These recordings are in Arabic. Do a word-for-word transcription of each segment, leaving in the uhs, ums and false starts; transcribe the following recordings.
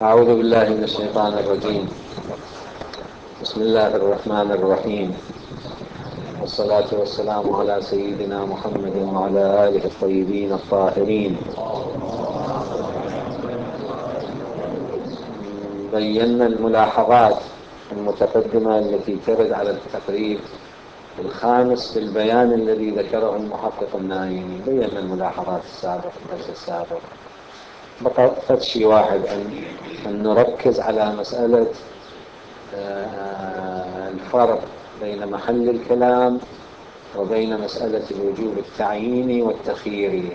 أعوذ بالله من الشيطان الرجيم. بسم الله الرحمن الرحيم، والصلاة والسلام على سيدنا محمد وعلى آله الطيبين الطاهرين. بينا الملاحظات المتقدمة التي ترد على التقريب الخامس في البيان الذي ذكره المحقق النايمي. بينا الملاحظات السابقة في الدرس السابق. بقى شيء واحد أن, أن نركز على مسألة الفرق بين محل الكلام وبين مسألة الوجوب التعييني والتخييري،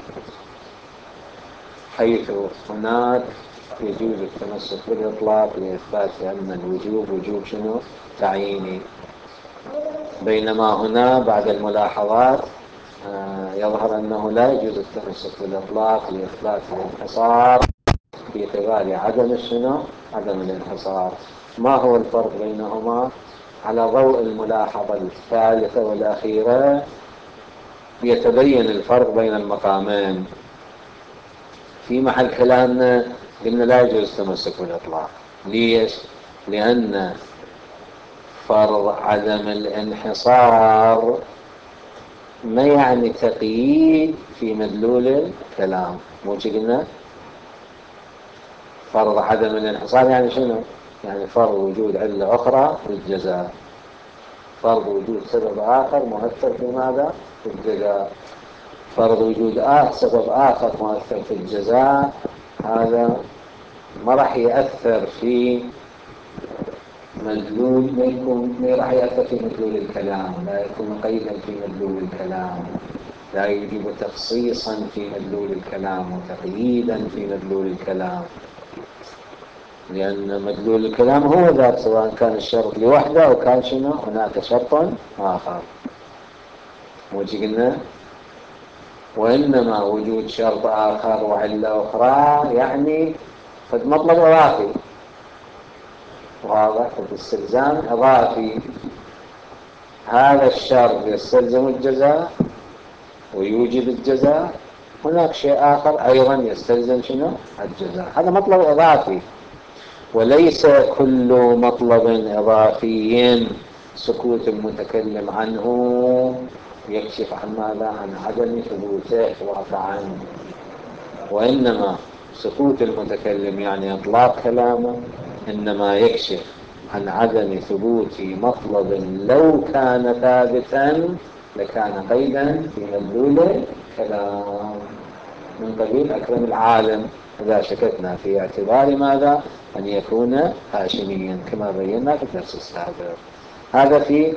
حيث هناك يجوز التمسك بالإطلاق لإثبات أن الوجوب وجوب شنو؟ تعييني، بينما هنا بعد الملاحظات يظهر أنه لا يجوز التمسك بالإطلاق لإثبات الانحصار في قبال عدم شنو؟ عدم الانحصار. ما هو الفرق بينهما؟ على ضوء الملاحظة الثالثة والأخيرة يتبين الفرق بين المقامين. في محل كلامنا قلنا لا يجوز التمسك بالإطلاق. ليش؟ لأن فرض عدم الانحصار ما يعني تقييد في مدلول الكلام. مو قلنا فرض عدم الانحصار يعني شنو؟ يعني فرض وجود علة أخرى في الجزاء، فرض وجود سبب آخر مؤثر في ماذا؟ في الجزاء. فرض وجود آخر سبب آخر مؤثر في الجزاء هذا ما راح يأثر في مدلول، ما يكون ما راح يأثر في مدلول الكلام، لا يكون قيدا في مدلول الكلام، لا يوجب تخصيصا في مدلول الكلام وتقييدا في مدلول الكلام، لأن مدلول الكلام هو ذات، سواء كان الشرط لوحده أو كان شنو هناك شرط آخر. وجي قلنا وإنما وجود شرط آخر وعلة أخرى يعني قد مطلب إضافي، واضح؟ الاستلزام إضافي. هذا الشرط يستلزم الجزاء ويوجب الجزاء، هناك شيء آخر أيضا يستلزم شنو؟ الجزاء. هذا مطلب إضافي، وليس كل مطلب إضافي سكوت المتكلم عنه يكشف عن ماذا؟ عن عدم ثبوته واقعا. وإنما سكوت المتكلم يعني إطلاق كلامه إنما يكشف عن عدم ثبوت مطلب لو كان ثابتا لكان قيدا في مدلول الكلام، من قبيل أكرم العالم إذا شككنا في اعتبار ماذا؟ أن يكون هاشميا كما بينا في الدرس السابق. هذا في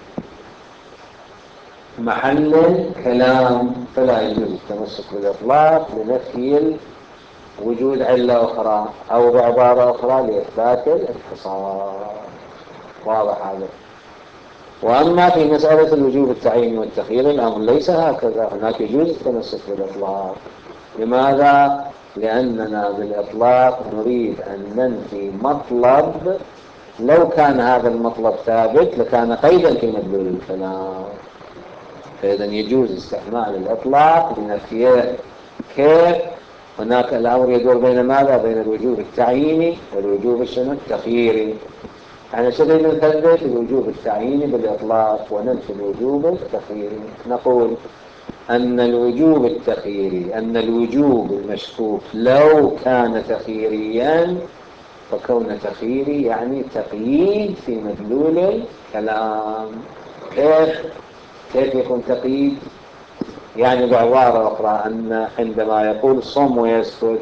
محل الكلام، فلا يجوز التمسك بالإطلاق لنفي وجود علة أخرى أو بعبارة أخرى لإثبات الانحصار. واضح هذا؟ وأما في مسألة الوجوب التعيين والتخيير الأمر ليس هكذا، هناك يجوز التمسك بالإطلاق. لماذا؟ لأننا بالإطلاق نريد أن ننفي مطلب لو كان هذا المطلب ثابت لكان قيدا في مدلول الكلام، فإذا يجوز استعمال الإطلاق لنفيه. كيف؟ هناك الأمر يدور بين ماذا؟ بين الوجوب التعييني والوجوب التخييري. احنا شبه نثبت الوجوب التعييني بالإطلاق وننفي الوجوب التخييري. نقول أن الوجوب التخييري أن الوجوب المشكوك لو كان تخييريا فكون تخييري يعني تقييد في مدلول الكلام. كيف؟ كيف يكون تقييد؟ يعني بعبارة أخرى أن عندما يقول صم ويسكت،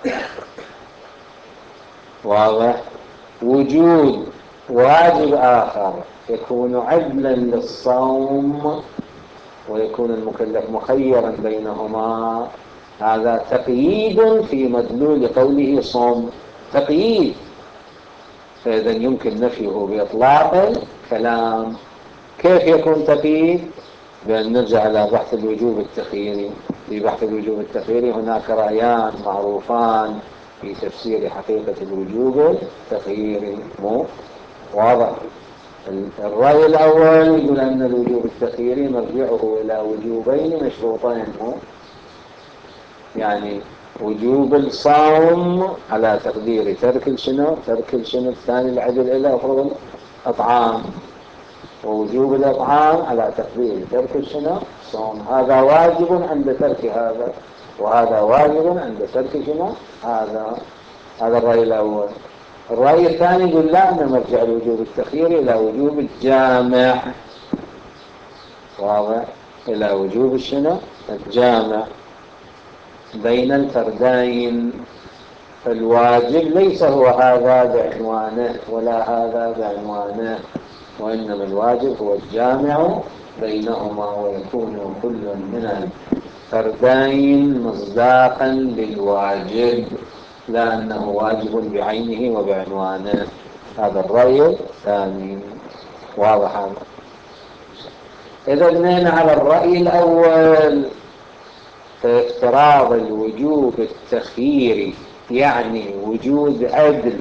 واضح؟ وجود واجب آخر يكون عدلا للصوم ويكون المكلف مخيرا بينهما، هذا تقييد في مدلول قوله صم، تقييد. فإذا يمكن نفيه بإطلاق الكلام. كيف يكون تقييد؟ بأن نرجع إلى بحث الوجوب التخييري. في بحث الوجوب التخييري هناك رأيان معروفان في تفسير حقيقة الوجوب التخييري. مو واضح؟ الرأي الأول يقول أن الوجوب التخييري مرجعه إلى وجوبين مشروطين، يعني وجوب الصوم على تقدير ترك الشنو ترك الشنو الثاني العدل إلى أفرض الأطعام، ووجوب الإطعام على تقدير ترك الشنو الصوم. هذا واجب عند ترك هذا، وهذا واجب عند ترك شنو هذا. هذا الرأي الأول. الرأي الثاني يقول لا، نرجع الوجوب التخيير إلى وجوب الجامع. واضح؟ إلى وجوب الشنو الجامع بين الفردين. فالواجب ليس هو هذا بعنوانه ولا هذا بعنوانه، وإنما الواجب هو الجامع بينهما، ويكون كل من الفردين مصداقا للواجب، لا أنه واجب بعينه وبعنوانه. هذا الرأي الثاني. واضح هذا؟ إذا بنينا على الرأي الأول، فافتراض الوجوب التخييري يعني وجود عدل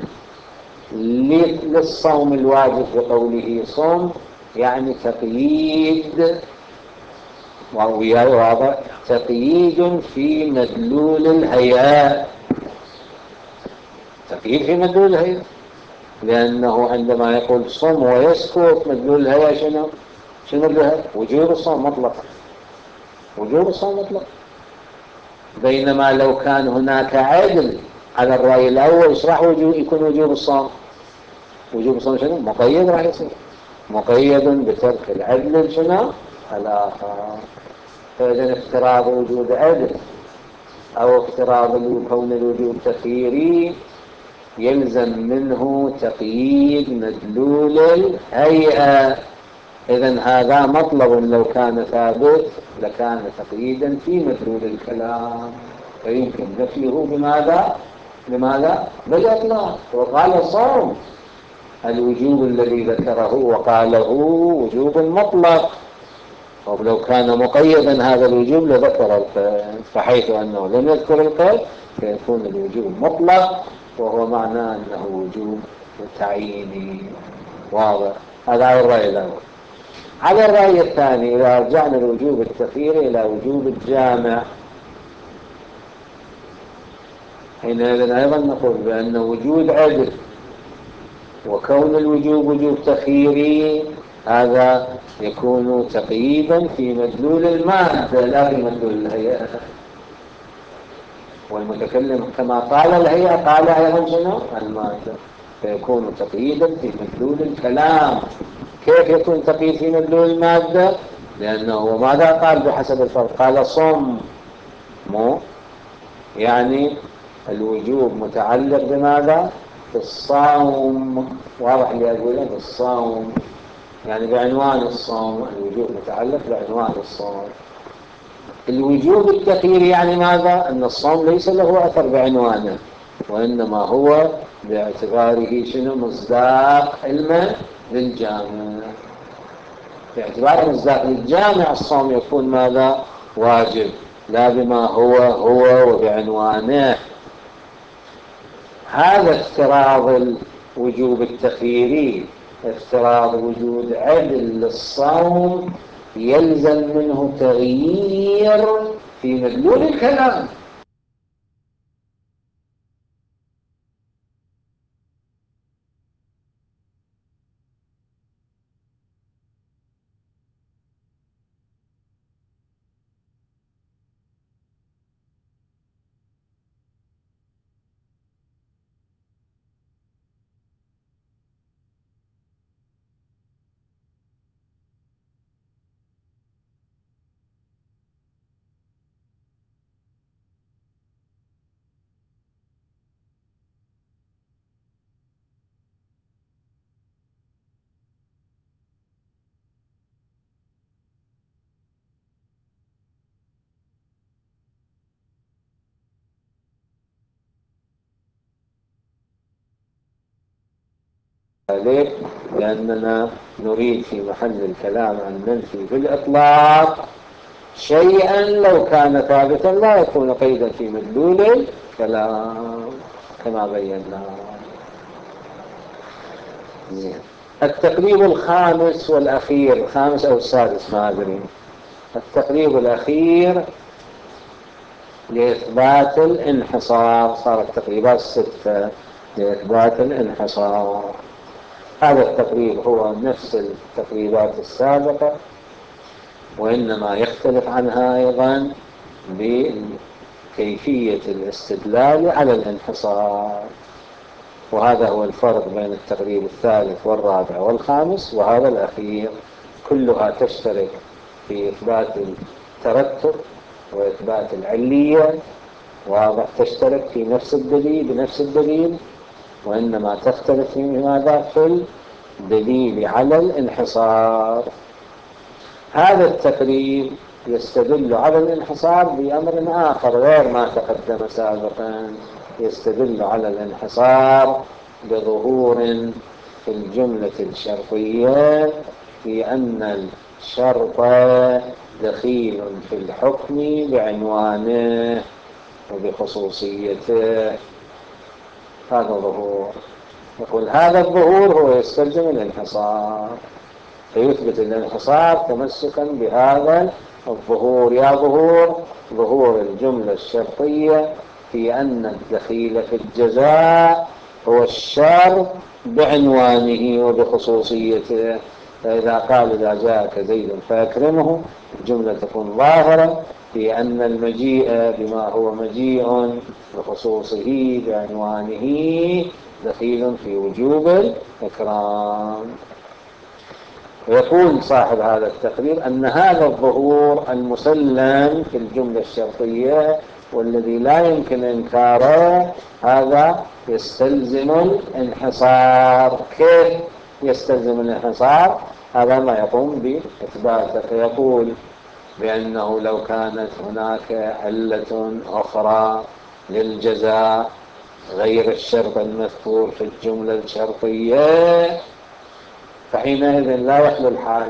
للصوم الواجب بقوله صوم، يعني تقييد، وهي واضح، تقييد في مدلول الهيئة. تقييد في مدلول الهيئة، لأنه عندما يقول صوم ويسكت مدلول الهيئة شنو؟ شنو مدلول؟ وجوب الصوم مطلق، وجوب الصوم مطلق. بينما لو كان هناك عدل على الرأي الأول، ايش راح يكون وجوب الصوم؟ وجوب الصوم شنو؟ مقيد، راح يصير مقيد بترك العدل شنو؟ الآخر. فإذا افتراض وجود عدل أو افتراض كون الوجوب تخييري يلزم منه تقييد مدلول الهيئة. إذن هذا مطلب لو كان ثابت لكان تقييدا في مدلول الكلام، فيمكن نفيه بماذا؟ لماذا؟ بالإطلاق. وقال صوم الوجوب الذي ذكره وقاله وجوب مطلق، ولو كان مقيدا هذا الوجوب لذكر القيد، فحيث أنه لم يذكر القيد فيكون الوجوب مطلق، وهو معناه أنه وجوب تعييني. واضح؟ هذا على الرأي الأول. على الرأي الثاني، إذا رجعنا الوجوب التخييري إلى وجوب الجامع، حينئذ أيضا نقول بأن وجود عدل وكون الوجوب وجوب تخييري هذا يكون تقييدا في مدلول المادة لا في مدلول الهيئة. والمتكلم كما قال الهيئة قال أيضا شنو؟ المادة. فيكون تقييدا في مدلول الكلام. كيف يكون تقييد في مدلول المادة؟ لأنه ماذا قال بحسب الفرق؟ قال صم مو يعني الوجوب متعلق بماذا؟ بالصوم. واضح اللي أقوله؟ بالصوم، يعني بعنوان الصوم. الوجوب متعلق بعنوان الصوم. الوجوب التخييري يعني ماذا؟ أن الصوم ليس له أثر بعنوانه، وإنما هو باعتباره شنو؟ مصداق علما للجامع. باعتبار مصداق للجامع الصوم يكون ماذا؟ واجب، لا بما هو هو وبعنوانه. هذا افتراض الوجوب التخييري، افتراض وجود عدل للصوم يلزم منه تغيير في مدلول الكلام. ليه؟ لأننا نريد في محل الكلام أن ننفي بالإطلاق شيئا لو كان ثابتا لا يكون قيدا في مدلول الكلام كما بينا. التقريب الخامس والأخير، الخامس أو السادس ما أدري. التقريب الأخير لإثبات الانحصار. صارت تقريبات ستة لإثبات الانحصار. هذا التقريب هو نفس التقريبات السابقة، وإنما يختلف عنها أيضا بكيفية الاستدلال على الانحصار. وهذا هو الفرق بين التقريب الثالث والرابع والخامس وهذا الأخير. كلها تشترك في إثبات الترتب وإثبات العلية، واضح، تشترك في نفس الدليل بنفس الدليل، وإنما تختلف في ماذا؟ في الدليل على الانحصار. هذا التقريب يستدل على الانحصار بأمر آخر غير ما تقدم سابقا. يستدل على الانحصار بظهور في الجملة الشرطية في أن الشرط دخيل في الحكم بعنوانه وبخصوصيته. هذا ظهور. يقول هذا الظهور هو يستلزم الانحصار، فيثبت الانحصار تمسكا بهذا الظهور. يا ظهور ظهور الجملة الشرطية في أن الدخيل في الجزاء هو الشرط بعنوانه وبخصوصيته. فإذا قال إذا جاءك زيد فأكرمه، الجملة تكون ظاهرة في أن المجيء بما هو مجيء بخصوصه بعنوانه دخيل في وجوب الإكرام. ويقول صاحب هذا التقرير أن هذا الظهور المسلم في الجملة الشرطية والذي لا يمكن إنكاره هذا يستلزم الانحصار. كيف يستلزم الانحصار؟ هذا ما يقوم بإثباته. فيقول بأنه لو كانت هناك علة أخرى للجزاء غير الشرط المذكور في الجملة الشرطية فحينئذ لا يخلو الحال،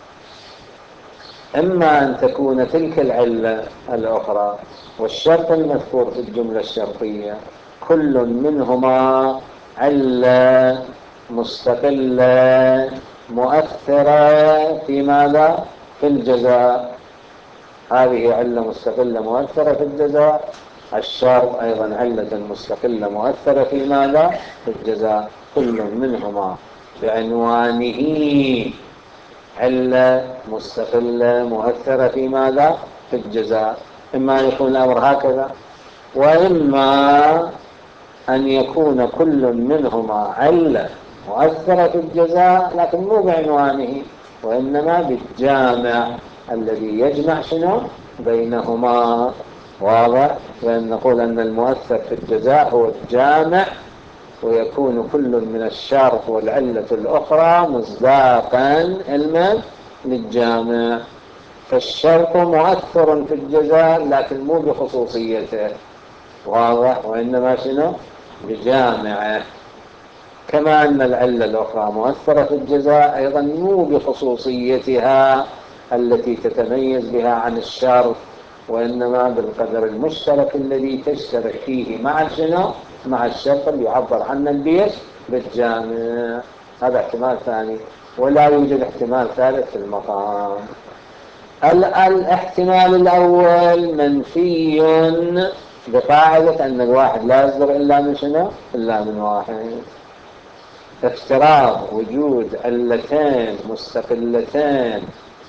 إما أن تكون تلك العلة الأخرى والشرط المذكور في الجملة الشرطية كل منهما علة مستقلة مؤثرة في ماذا؟ في الجزاء. هذه علة مستقلة مؤثرة في الجزاء، الشرط أيضا علة مستقلة مؤثرة في ماذا؟ في الجزاء. كل منهما بعنوانه علة مستقلة مؤثرة في ماذا؟ في الجزاء. إما أن يكون الأمر هكذا، وإما أن يكون كل منهما علة مؤثرة في الجزاء لكن مو بعنوانه وإنما بالجامع الذي يجمع شنو بينهما. واضح؟ لأن نقول أن المؤثر في الجزاء هو الجامع، ويكون كل من الشرط والعلة الأخرى مصداقا علما للجامع. فالشرط مؤثر في الجزاء لكن مو بخصوصيته، واضح، وإنما شنو بجامعه. كما أن العلة الأخرى مؤثرة في الجزاء أيضا مو بخصوصيتها التي تتميز بها عن الشرط، وإنما بالقدر المشترك الذي تشترك فيه مع شنو مع الشرط اللي يعبر عنه البيت بالجامع. هذا احتمال ثاني، ولا يوجد احتمال ثالث في المقام. الاحتمال الأول منفي بقاعدة أن الواحد لا يصدر إلا من شنو إلا من واحد. افتراض وجود علتين مستقلتين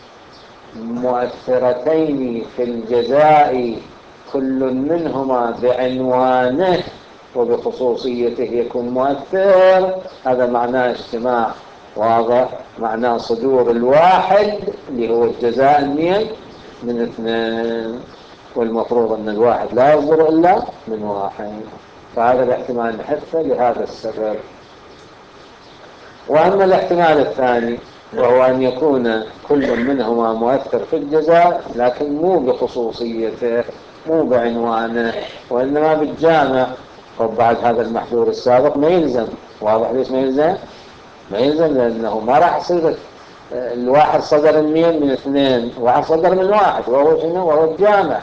مؤثرتين في الجزاء كل منهما بعنوانه وبخصوصيته يكون مؤثر، هذا معناه اجتماع. واضح؟ معناه صدور الواحد اللي هو الجزاء المية من اثنين، والمفروض أن الواحد لا يصدر إلا من واحد. فهذا الاحتمال نحثه لهذا السبب. وأما الاحتمال الثاني وهو أن يكون كل منهما مؤثر في الجزاء لكن مو بخصوصيته مو بعنوانه وإنما بالجامع. وبعد هذا المحذور السابق ما يلزم. واضح ليش ما يلزم؟ ما يلزم لأنه ما راح يصير الواحد صدر المية من اثنين، واحد صدر من واحد وهو شنو؟ وهو الجامع.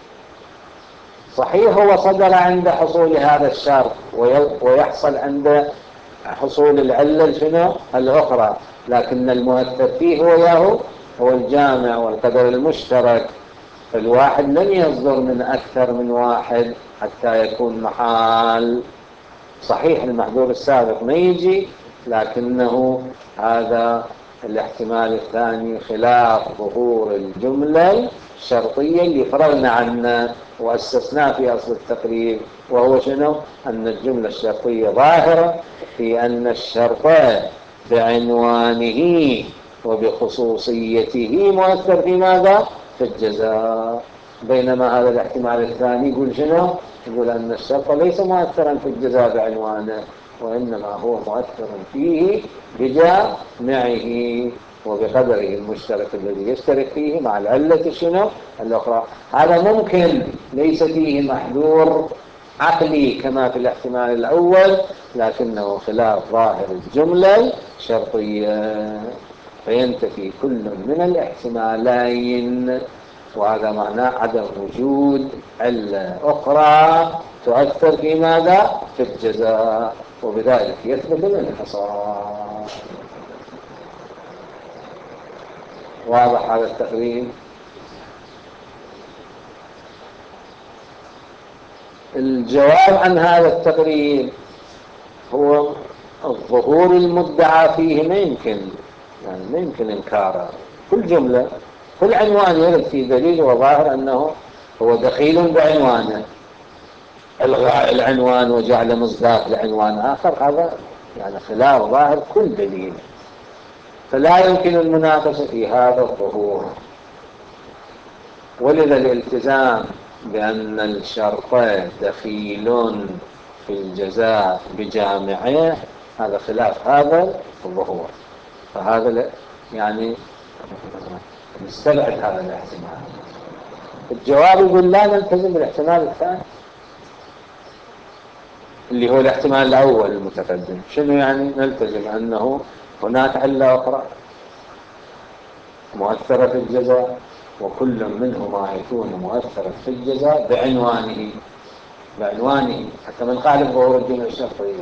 صحيح هو صدر عند حصول هذا الشرط ويحصل عند حصول العلة شنو الأخرى، لكن المؤثر فيه هو ياهو هو الجامع والقدر المشترك. فالواحد لن يصدر من أكثر من واحد حتى يكون محال. صحيح المحذور السابق ما يجي، لكنه هذا الاحتمال الثاني خلاف ظهور الجملة الشرطية اللي فرغنا عنه وأسسناه في أصل التقرير، وهو شنو؟ أن الجملة الشرطية ظاهرة في أن الشرط بعنوانه وبخصوصيته مؤثر في ماذا؟ في الجزاء. بينما هذا الاحتمال الثاني يقول شنو؟ يقول أن الشرط ليس مؤثرا في الجزاء بعنوانه، وإنما هو مؤثر فيه بجامعه وبقدره المشترك الذي يشترك فيه مع العلة شنو؟ الأخرى. هذا ممكن، ليس فيه محذور عقلي كما في الاحتمال الأول، لكنه خلاف ظاهر الجملة شرطية، فينتفي كل من الاحتمالين، وهذا معناه عدم وجود علة أخرى تؤثر في ماذا؟ في الجزاء، وبذلك يثبت الانحصار. واضح هذا التقرير؟ الجواب عن هذا التقرير هو الظهور المدعى فيه ما يمكن، يعني ما يمكن إنكاره. كل جملة، كل عنوان يرد في دليل وظاهر أنه هو دخيل بعنوانه. إلغاء العنوان وجعل مصداق لعنوان آخر هذا يعني خلاف ظاهر كل دليل، فلا يمكن المناقشة في هذا الظهور. ولذا الالتزام بأن الشرط دخيل في الجزاء بجامعه هذا خلاف هذا الظهور، فهذا يعني نستبعد هذا الاحتمال. الجواب يقول لا نلتزم بالاحتمال الثاني اللي هو الاحتمال الأول المتقدم. شنو يعني نلتزم؟ أنه هناك علة أخرى مؤثرة في الجزاء، وكل منهما يكون مؤثرا في الجزاء بعنوانه بعنوانه حتى من قال ظهور الجملة الشرطية.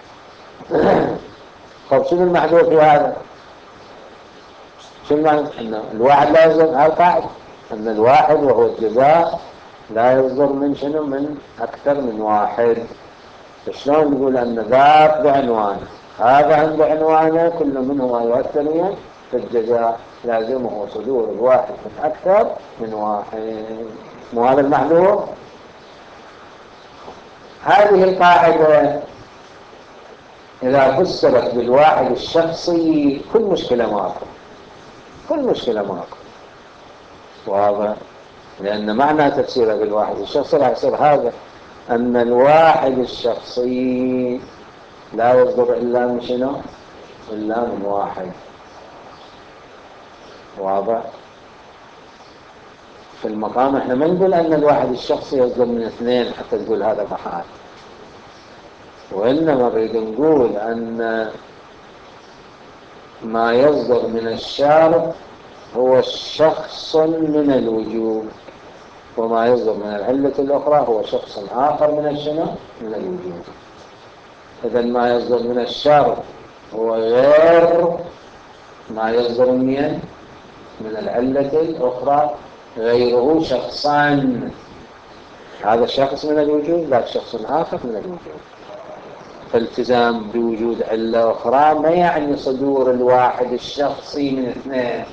طيب شنو المحذور في هذا؟ شنو معنى أن الواحد لا يصدر؟ هذا قاعدة أن الواحد وهو الجزاء لا يصدر من شنو؟ من أكثر من واحد. شلون نقول أن ذاك بعنوان هذا عنده عنوانه كل منهما يؤثر في الجزاء، لازمه صدور الواحد من أكثر من واحد. مو هذا المحذور؟ هذه القاعدة إذا فسرت بالواحد الشخصي كل مشكلة ماكو، كل مشكلة ماكو. واضح؟ لأن معنى تفسيرها بالواحد الشخصي راح يصير هذا أن الواحد الشخصي لا يصدر إلا من شنو؟ إلا من واحد. واضح؟ في المقام احنا ما نقول أن الواحد الشخصي يصدر من اثنين حتى تقول هذا محال، وإنما نريد نقول أن ما يصدر من الشارع هو شخص من الوجوب، وما يصدر من العلة الأخرى هو شخص آخر من الشنو؟ من الوجوب. إذن ما يصدر من الشارع هو غير ما يصدر من من العلة الأخرى، غيره شخصان، هذا شخص من الوجود ذاك شخص آخر من الوجود. فالتزام بوجود علة أخرى ما يعني صدور الواحد الشخصي من اثنين،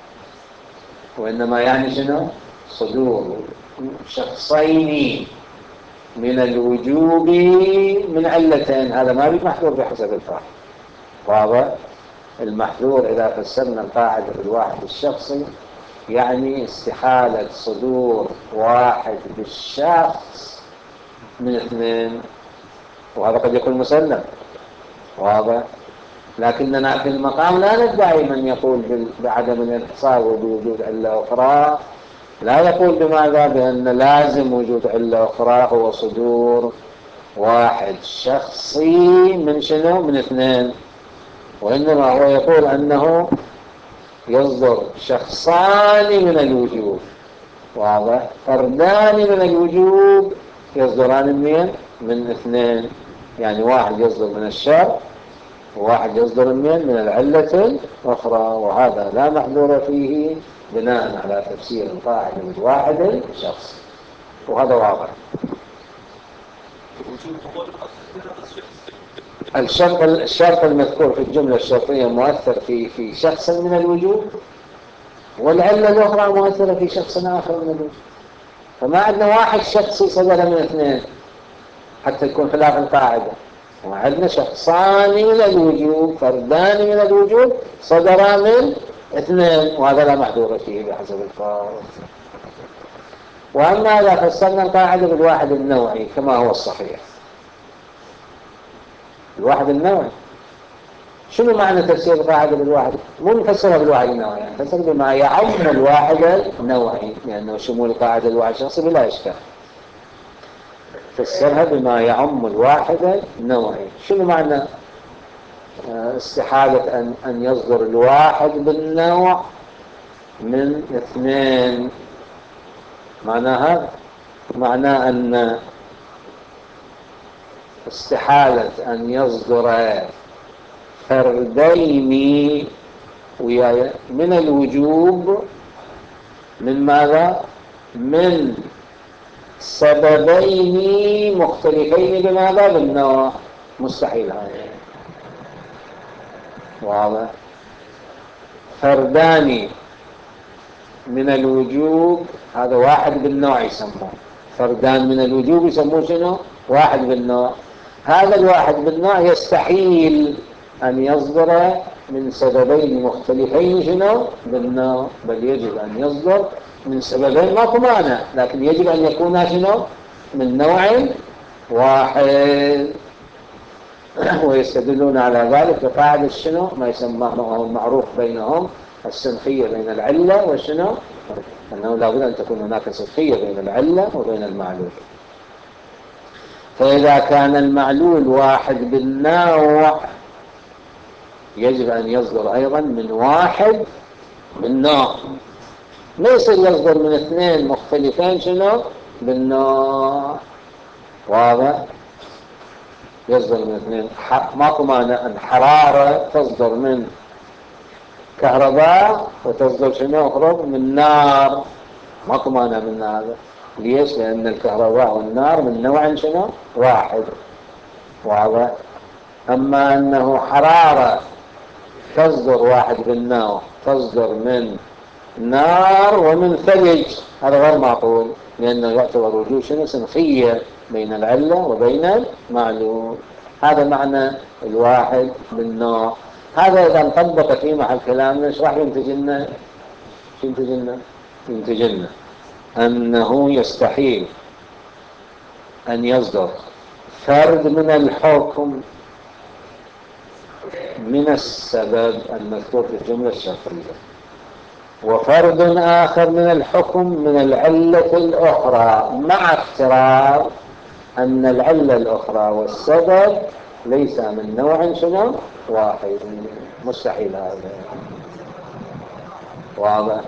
وإنما يعني شنو؟ صدور شخصين من الوجوب من علتين. هذا ما بمحذور بحسب الفهم. واضح؟ المحذور إذا فسرنا القاعدة بالواحد الشخصي يعني استحالة صدور واحد بالشخص من اثنين، وهذا قد يكون مسلم. واضح؟ لكننا في المقام لا ندعي من يقول بعدم الانحصار وبوجود علة أخرى، لا يقول بماذا؟ بأن لازم وجود علة أخرى هو صدور واحد شخصي من شنو؟ من اثنين، وإنما هو يقول أنه يصدر شخصان من الوجوب. واضح؟ فردان من الوجوب يصدران من من اثنين، يعني واحد يصدر من الشر وواحد يصدر من من العلة الأخرى، وهذا لا محذور فيه بناء على تفسير القاعدة بالواحد شخص، وهذا واضح. الشرط الشرط المذكور في الجملة الشرطية مؤثر في في شخص من الوجود، والعلة الأخرى مؤثرة في شخص آخر من الوجود. فما عندنا واحد شخصي صدر من اثنين حتى يكون خلاف القاعدة، وعندنا شخصان من الوجود، فردان من الوجود صدرا من اثنين، وهذا لا محذور فيه بحسب الفرض. وأما إذا فسرنا القاعدة بالواحد النوعي كما هو الصحيح، الواحد النوعي شنو معنى تفسير القاعدة بالواحد؟ مو نفسرها بالواحد النوعي، يعني نفسر بما يعم الواحد النوعي، لأنه شمول القاعدة الواحد شخصي بلا إشكال. فسرها بما يعم الواحد النوعي. شنو معنى استحالة أن أن يصدر الواحد بالنوع من اثنين؟ معناها معناه أن استحالة أن يصدر فردين من الوجوب من ماذا؟ من سببين مختلفين بماذا؟ بالنوع. مستحيل هذا، واضح؟ فردان من الوجوب هذا واحد بالنوع يسموه، فردان من الوجوب يسموه شنو؟ واحد بالنوع. هذا الواحد بالنوع يستحيل أن يصدر من سببين مختلفين شنو؟ بالنوع، بل يجب أن يصدر من سببين ماكو مانع، لكن يجب أن يكون شنو؟ من نوع واحد. ويستدلون على ذلك بقاعدة شنو؟ ما يسمى المعروف بينهم السنخية بين العلة والشنو؟ أنه لا بد أن تكون هناك سنخية بين العلة وبين المعلول. فإذا كان المعلول واحد بالنوع يجب أن يصدر أيضا من واحد بالنوع، ليس يصدر من اثنين مختلفين شنو؟ بالنوع. واضح؟ يصدر من اثنين، ماكو مانع الحرارة تصدر من كهرباء وتصدر شنو أخرى؟ من نار، ماكو مانع من هذا. ليش؟ لأن الكهرباء والنار من نوع شنو؟ واحد. واضح؟ أما أنه حرارة تصدر واحد بالنوع تصدر من نار ومن ثلج، هذا غير معقول، لأنه يعتبر وجود شنو؟ سنخية بين العلة وبين المعلول. هذا معنى الواحد بالنوع. هذا إذا نطبق في محل كلامنا ايش راح ينتج لنا؟ شو ينتج لنا؟ ينتج لنا أنه يستحيل أن يصدر فرد من الحكم من السبب المذكور في الجملة الشرطية، وفرد آخر من الحكم من العلة الأخرى، مع افتراض أن العلة الأخرى والسبب ليس من نوع شنو؟ واحد. مستحيل هذا. واضح؟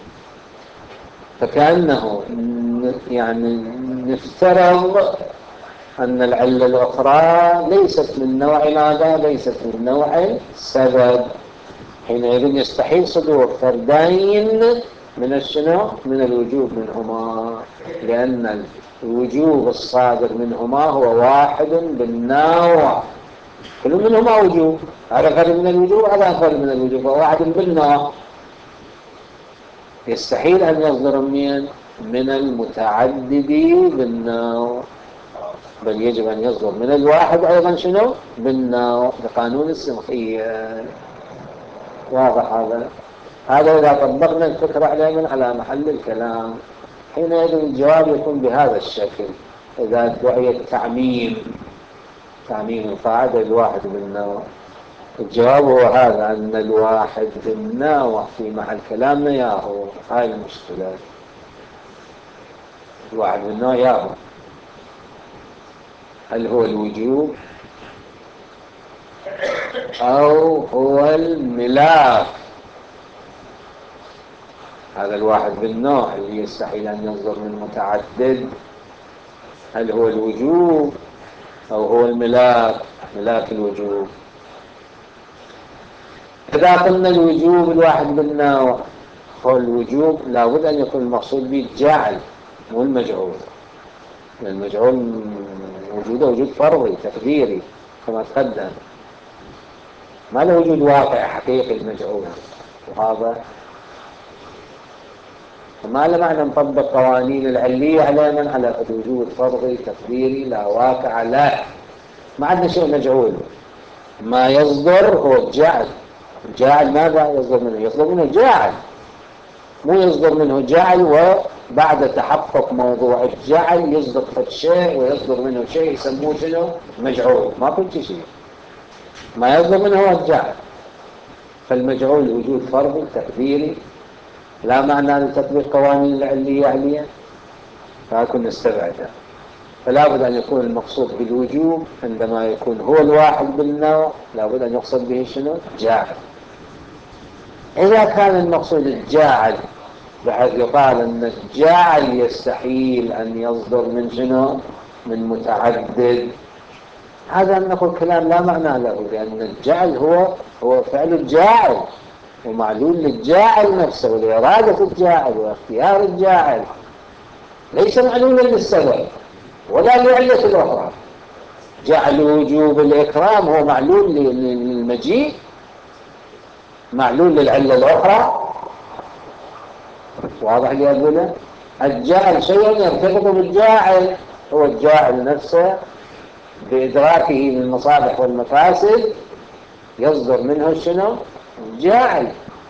فكأنه يعني نفترض أن العلة الأخرى ليست من نوع ماذا؟ ليست من نوع سبب. حينئذ يستحيل صدور فردين من الشنو؟ من الوجوب منهما، لأن الوجوب الصادر منهما هو واحد بالنوع، كل منهما وجوب، هذا فرد من الوجوب هذا فرد من الوجوب، وواحد بالنوع. يستحيل أن يصدر من من المتعدد بالنوع، بل يجب أن يصدر من الواحد أيضا شنو؟ بالنوع، بقانون السنخية. واضح هذا؟ هذا إذا طبقنا الفكرة علينا على محل الكلام، حينئذ الجواب يكون بهذا الشكل. إذا دعي التعميم، تعميم القاعدة الواحد بالنوع، الجواب هو هذا، أن الواحد بالنوع في محل كلامنا ياهو. هاي المشكلة، الواحد بالنوع ياهو، هل هو الوجوب أو هو الملاك؟ هذا الواحد بالنوع اللي يستحيل أن يصدر من متعدد، هل هو الوجوب أو هو الملاك؟ ملاك الوجوب. إذا قلنا الوجوب الواحد بالنوع، هو الوجوب لابد أن يكون المقصود به الجاعل مو المجعول، المجعول وجوده وجود فرضي تقديري كما تقدم، ما له وجود واقع حقيقي المجعول. وهذا ما له معنى نطبق قوانين العلية على من؟ على وجود فرضي تقديري لا واقع، لا، ما عندنا شيء مجعول. ما يصدر هو الجعل. الجعل ماذا يصدر منه؟ يصدر منه جاعل، مو يصدر منه جعل وبعد تحقق موضوع الجعل يصدر فد شيء ويصدر منه شيء يسموه شنو؟ مجعول. ما كنت شيء، ما يصدر منه هو الجعل. فالمجعول وجود فرضي تقديري لا معنى لتطبيق قوانين العلية عليا، فكن نستبعده. فلا بد أن يكون المقصود بالوجوب عندما يكون هو الواحد بالنوع لا بد أن يقصد به شنو؟ جاعل. إذا كان المقصود الجاعل بحيث يقال أن الجاعل يستحيل أن يصدر من شنو؟ من متعدد، هذا نقول كلام لا معنى له، لأن الجعل هو هو فعل الجاعل ومعلول للجاعل نفسه ولإرادة الجاعل واختيار الجاعل، ليس معلولا للسبب ولا لعلة الأخرى. جعل وجوب الإكرام هو معلول للمجيء، معلول للعلة الأخرى. واضح لي أقوله؟ الجاعل شيئا يرتبط بالجاعل، هو الجاعل نفسه بإدراكه للمصالح والمفاسد يصدر منه شنو؟ الجاعل.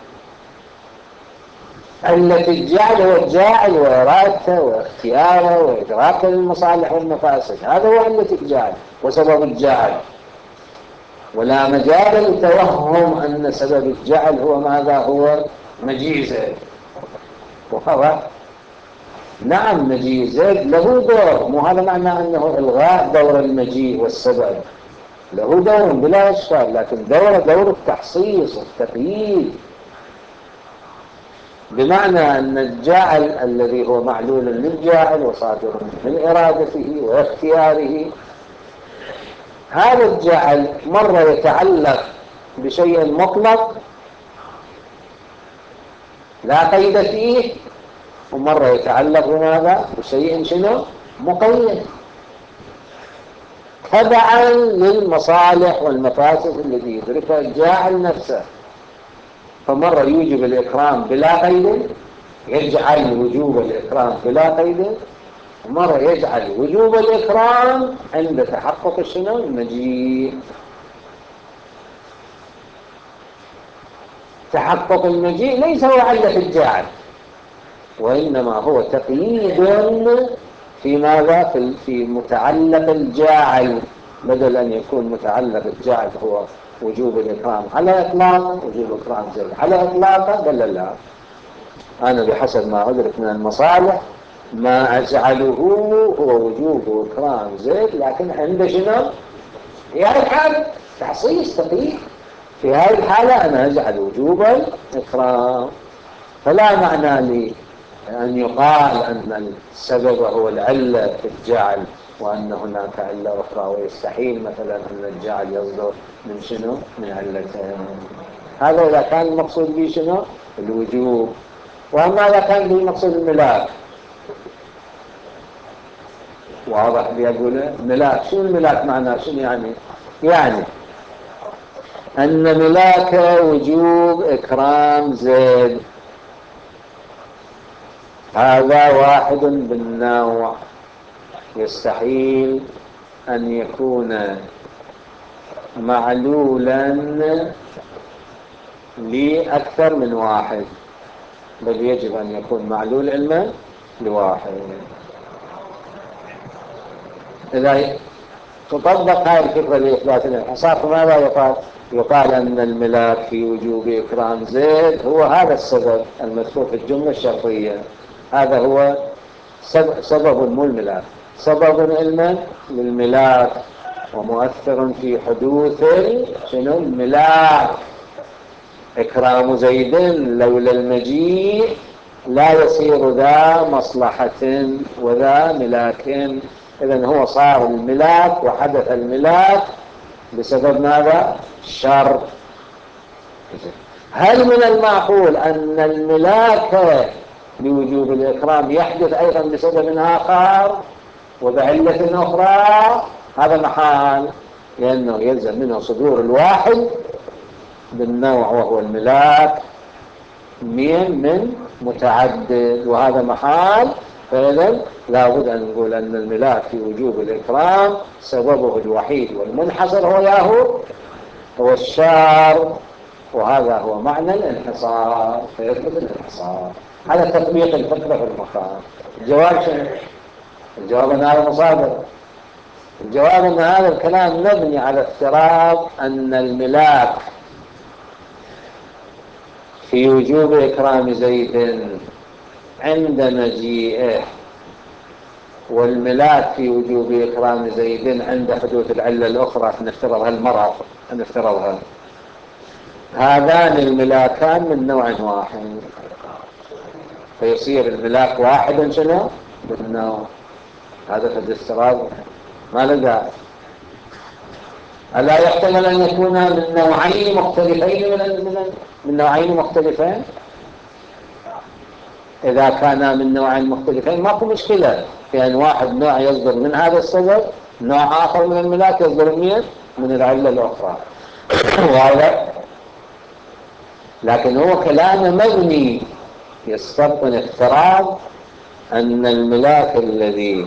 علة الجعل هو الجاعل وإرادته واختياره وإدراكه للمصالح والمفاسد، هذا هو علة الجعل وسبب الجعل. ولا مجال لتوهم أن سبب الجعل هو ماذا؟ هو مجيء زيد. وهو نعم مجيء زيد له دور، مو هذا معنى أنه إلغاء دور المجيء والسبب، له دور بلا إشكال، لكن دور دور التحصيص والتقييد، بمعنى أن الجاعل الذي هو معلول للجاعل وصادر من إرادته واختياره، هذا الجعل مرة يتعلق بشيء مطلق لا قيد فيه، ومرة يتعلق بماذا؟ بشيء شنو؟ مقيد، تبعا للمصالح والمفاسد التي يدركها الجاعل نفسه. فمرة يوجب الإكرام بلا قيد، يجعل وجوب الإكرام بلا قيد، ومرة يجعل وجوب الإكرام عند تحقق شنو؟ المجيء. تحقق المجيء ليس هو علة الجعل، وإنما هو تقييد في ماذا؟ في, في متعلق الجاعل، بدل أن يكون متعلق الجاعل هو وجوب الإكرام على إطلاق، وجوب الإكرام زيد على إطلاق، بل لا، أنا بحسب ما أدرك من المصالح ما أجعله هو وجوب إكرام زيد، لكن عند شنو؟ في هذه الحالة تحصيص تقييد، في هذه الحالة أنا أجعل وجوب الإكرام. فلا معنى لي أن يقال أن السبب هو العلة في الجعل وأن هناك علة أخرى، ويستحيل مثلا أن الجعل يصدر من شنو؟ من علتين. هذا إذا كان المقصود به شنو؟ الوجوب. وأما إذا كان به مقصود الملاك، واضح لي أقوله؟ ملاك، شو الملاك معناه؟ شنو يعني؟ يعني أن ملاك وجوب إكرام زيد هذا واحد بالنوع، يستحيل أن يكون معلولا لأكثر من واحد، بل يجب أن يكون معلول علما لواحد. إذا تطبق هذه الفكرة لإثبات الانحصار، فماذا يقال؟ يقال أن الملاك في وجوب إكرام زيد هو هذا السبب المذكور في الجملة الشرطية، هذا هو سبب مو الملاك، سبب علما للملاك ومؤثر في حدوث شنو؟ الملاك. إكرام زيد لولا المجيء لا يصير ذا مصلحة وذا ملاك، إذن هو صار الملاك وحدث الملاك بسبب ماذا؟ الشر. هل من المعقول أن الملاك لوجوب الإكرام يحدث أيضا بسبب آخر وبعلة أخرى؟ هذا محال، لأنه يلزم منه صدور الواحد بالنوع وهو الملاك من من متعدد، وهذا محال. فإذا لا بد أن نقول أن الملاك في وجوب الإكرام سببه الوحيد والمنحصر هو ياهو هو الشار، وهذا هو معنى الانحصار، فيثبت الانحصار. على تطبيق الفكرة في المقام. الجواب شنو؟ الجواب أن هذا مصادر. الجواب أن هذا الكلام مبني على افتراض أن الملاك في وجوب إكرام زيد عند مجيئه، والملاك في وجوب إكرام زيد عند حدوث العلة الأخرى، نفترضها المرض، نفترضها هذان الملاكان من نوع واحد، فيصير الملاك واحدا شنو بالنوع. هذا في الافتراض ما لدى. ألا يحتمل أن يكون من نوعين مختلفين من, من نوعين مختلفين؟ إذا كان من نوعين مختلفين ماكو مشكلة في أن واحد نوع يصدر من هذا السبب، نوع آخر من الملاك يصدر من من العلة الأخرى. واضح؟ لكن هو كلام مبني يستبطن افتراض أن الملاك الذي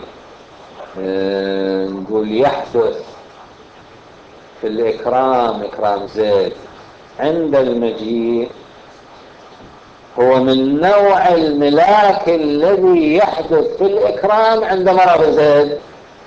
نقول يحدث في الإكرام إكرام زيد عند المجيء هو من نوع الملاك الذي يحدث في الإكرام عند مرض زيد،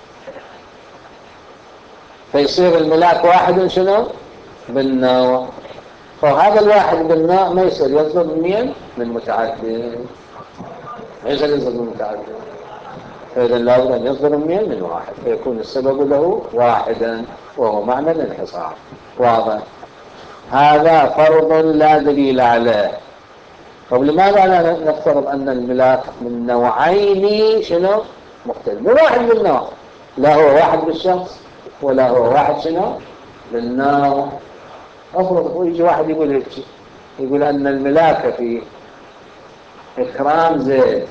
فيصير الملاك واحد شنو بالنوع. فهذا الواحد بالنوع ما يصير يصدر من مين؟ من متعدد، ما يصير يصدر من متعدد. فإذا لابد أن يصدر من مين؟ من واحد، فيكون السبب له واحدا وهو معنى الانحصار. واضح؟ هذا فرض لا دليل عليه. طب لماذا لا نفترض أن الملاك من نوعين شنو مختلف؟ من واحد بالنوع، لا هو واحد بالشخص ولا هو واحد شنو بالنوع. أفرض يجي واحد يقول هيك، يقول أن الملاك في إكرام زيد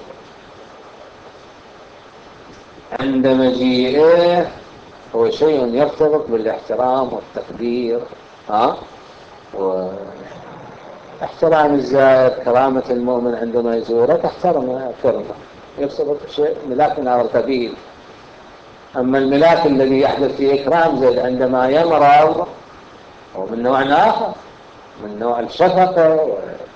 عند مجيئه هو شيء يرتبط بالاحترام والتقدير، ها واحترام الزائر، كرامة المؤمن عندما يزوره تحترمه كرمه، يرتبط بشيء ملاك من قبيل. أما الملاك الذي يحدث في إكرام زيد عندما يمرض هو من نوع آخر، من نوع الشفقة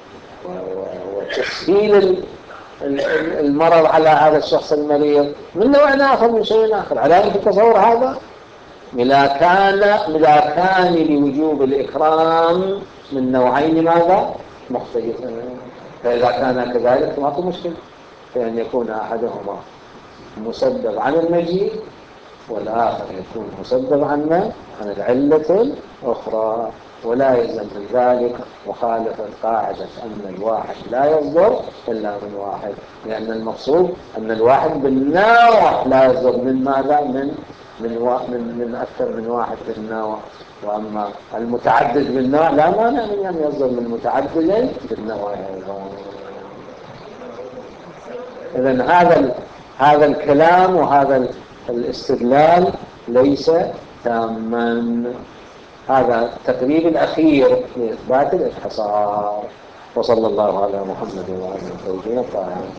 وتسهيل المرض على هذا الشخص المريض، من نوع آخر، من شيء آخر. على أن تتصور هذا ملاكان ملاكان لوجوب الإكرام من نوعين ماذا مختلفين. فإذا كان كذلك ما في مشكلة في أن يكون أحدهما مسبب عن المجيء والآخر يكون مسبب عن عن العلة الأخرى، ولا يلزم من ذلك مخالفة قاعدة أن الواحد لا يصدر إلا من واحد، لأن المقصود أن الواحد بالنوع لا يصدر من ماذا من من, من من أكثر من واحد بالنوع. وأما المتعدد بالنوع لا مانع من أن يصدر من متعدد بالنوع. إذن هذا هذا الكلام وهذا الاستدلال ليس تاما. هذا التقريب الأخير لإثبات الانحصار. وصلى الله على محمد وعلى آله وصحبه.